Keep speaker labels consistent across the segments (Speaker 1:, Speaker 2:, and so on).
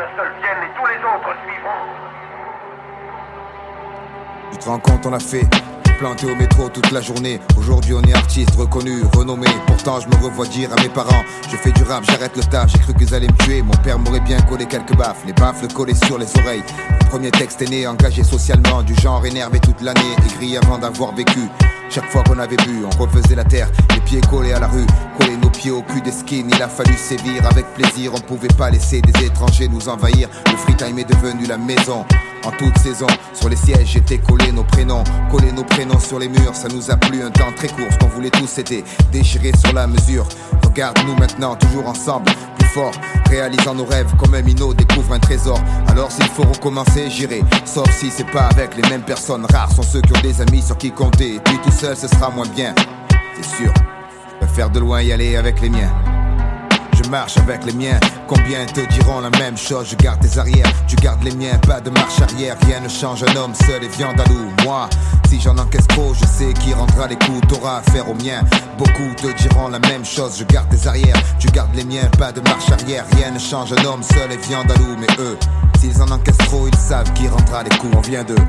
Speaker 1: seul vienne et tous les autres suivront.
Speaker 2: Tu te rends compte, on l'a fait. Planté au métro toute la journée. Aujourd'hui on est artiste, reconnu, renommé. Pourtant je me revois dire à mes parents: je fais du rap, j'arrête le taf. J'ai cru qu'ils allaient me tuer, mon père m'aurait bien collé quelques baffes. Les baffles collés sur les oreilles. Le premier texte est né, engagé socialement. Du genre énervé toute l'année, aigri avant d'avoir vécu. Chaque fois qu'on avait bu, on refaisait la terre. Les pieds collés à la rue, coller nos pieds au cul des skins. Il a fallu sévir avec plaisir. On pouvait pas laisser des étrangers nous envahir. Le free time est devenu la maison. En toute saison, sur les sièges j'étais collé nos prénoms sur les murs. Ça nous a plu un temps très court. Ce qu'on voulait tous c'était déchirer sur la mesure. Regarde-nous maintenant, toujours ensemble, plus fort, réalisant nos rêves comme un minot découvre un trésor. Alors s'il faut recommencer, j'irai, sauf si c'est pas avec les mêmes personnes. Rares sont ceux qui ont des amis sur qui compter. Et puis tout seul ce sera moins bien, c'est sûr. Je préfère de loin y aller avec les miens. Je marche avec les miens, combien te diront la même chose? Je garde tes arrières, tu gardes les miens, pas de marche arrière. Rien ne change, un homme seul et viande à loup. Moi, si j'en encaisse trop, je sais qui rendra les coups. T'auras affaire aux miens, beaucoup te diront la même chose. Je garde tes arrières, tu gardes les miens, pas de marche arrière. Rien ne change, un homme seul et viande à loup. Mais eux, s'ils en encaissent trop, ils savent qui rendra les coups. On vient de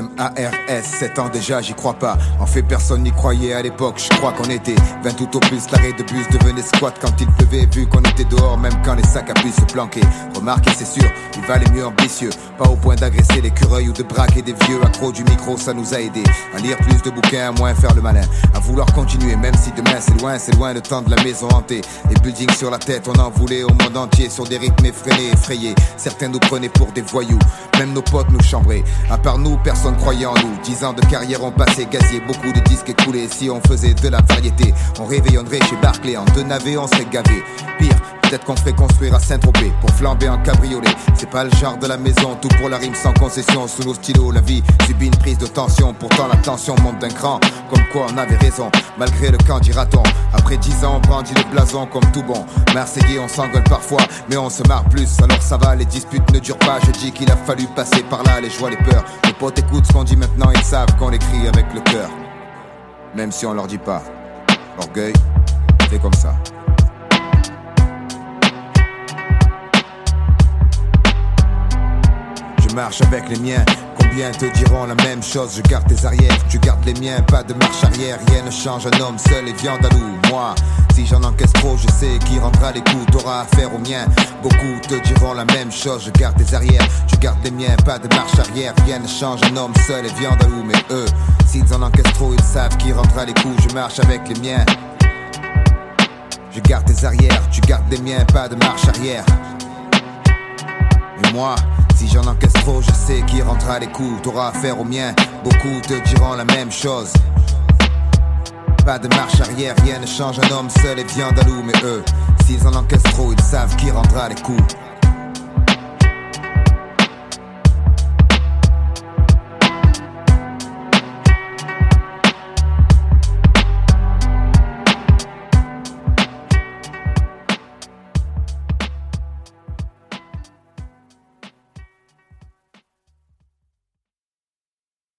Speaker 2: MARS, 7 ans déjà, j'y crois pas. En fait, personne n'y croyait à l'époque, je crois qu'on était 20 tout au plus. L'arrêt de bus devenait squat quand il pleuvait, vu qu'on était dehors, même quand les sacs à puce se planquaient. Remarquez, c'est sûr, il valait mieux ambitieux. Pas au point d'agresser l'écureuil ou de braquer des vieux. Accro du micro, ça nous a aidé à lire plus de bouquins, à moins faire le malin, à vouloir continuer, même si demain c'est loin le temps de la maison hantée. Les buildings sur la tête, on en voulait au monde entier. Sur des rythmes effrénés, effrayés. Certains nous prenaient pour des voyous, même nos potes nous chambraient. À part nous, personne croyait en nous. 10 ans de carrière ont passé, gazier, beaucoup de disques écoulés. Si on faisait de la variété, on réveillonnerait chez Barclay. En 2 navets, on serait gavé. Pire, peut-être qu'on ferait construire à Saint-Tropez pour flamber en cabriolet. C'est pas le genre de la maison, tout pour la rime sans concession. Sous nos stylos, la vie subit une prise de tension. Pourtant la tension monte d'un cran, comme quoi on avait raison, malgré le camp dira-t-on. Après 10 ans on brandit le blason comme tout bon Marseillais, on s'engueule parfois, mais on se marre plus. Alors ça va, les disputes ne durent pas. Je dis qu'il a fallu passer par là, les joies, les peurs. Les potes écoutent ce qu'on dit maintenant, ils savent qu'on l'écrit avec le cœur. Même si on leur dit pas. Orgueil, c'est comme ça. Je marche avec les miens, combien te diront la même chose? Je garde tes arrières, tu gardes les miens, pas de marche arrière. Rien ne change, un homme seul et viande à loup. Moi, si j'en encaisse trop, je sais qui rendra les coups. T'auras affaire aux miens, beaucoup te diront la même chose. Je garde tes arrières, tu gardes les miens, pas de marche arrière. Rien ne change, un homme seul et viande à loup. Mais eux, s'ils en encaissent trop, ils savent qui rendra les coups. Je marche avec les miens, je garde tes arrières, tu gardes les miens, pas de marche arrière. Et moi, si j'en encaisse trop, je sais qui rendra les coups. T'auras affaire aux miens, beaucoup te diront la même chose. Pas de marche arrière, rien ne change, un homme seul et viande à loup. Mais eux, s'ils en encaissent trop, ils savent qui rendra les coups.